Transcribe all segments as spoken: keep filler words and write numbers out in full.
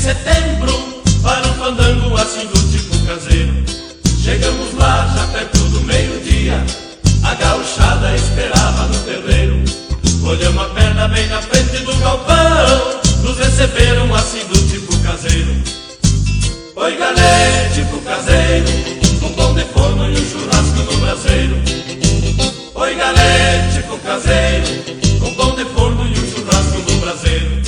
setembro, para um fandango assim do tipo caseiro. Chegamos lá já perto do meio-dia, a gauchada esperava no terreiro. Olhamos a perna bem na frente do galpão, nos receberam assim do tipo caseiro. Oi galé, tipo caseiro, com pão de forno e um churrasco no braseiro. Oi galé, tipo caseiro, com pão de forno e um churrasco no braseiro.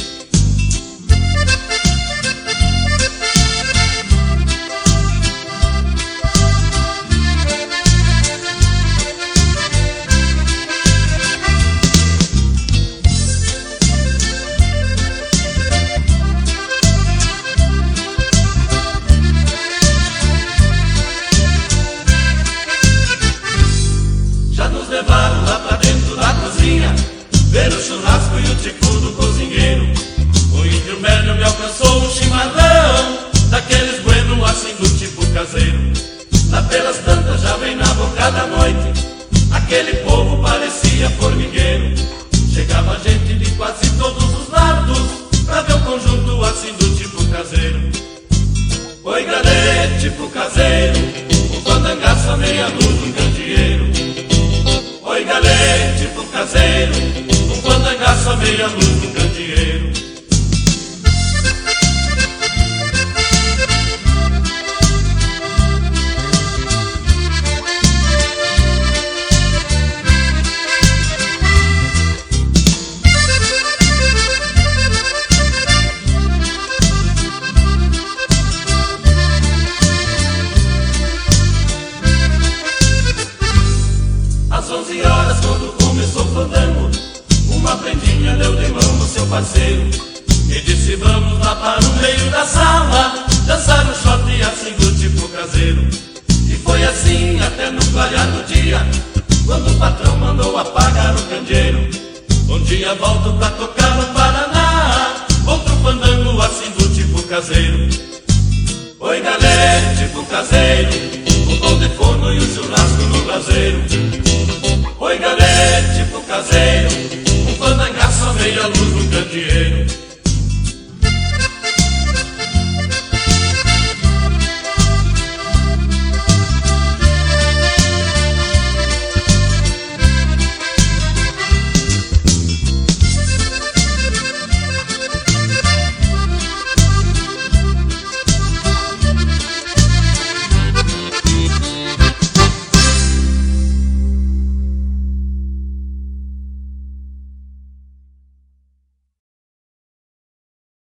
Levaram lá pra dentro da cozinha, ver o churrasco e o tico do cozinheiro. O índio velho me alcançou um chimarrão, daqueles bueno assim do tipo caseiro. Lá pelas tantas já vem na boca da noite, aquele povo parecia formigueiro. Chegava gente de quase todos os lados, pra ver o conjunto assim do tipo caseiro. Oi galé, tipo caseiro, um fandangaço a meia luz do candeeiro. Oi galé, tipo caseiro, um fandangaço a meia luz do candeeiro. Às onze horas, quando começou o fandango, uma prendinha deu de mão no seu parceiro e disse: vamos lá para o meio da sala, dançar um shot assim do tipo caseiro. E foi assim até no clarear do dia, quando o patrão mandou apagar o candeeiro. Um dia volto pra tocar no Paraná,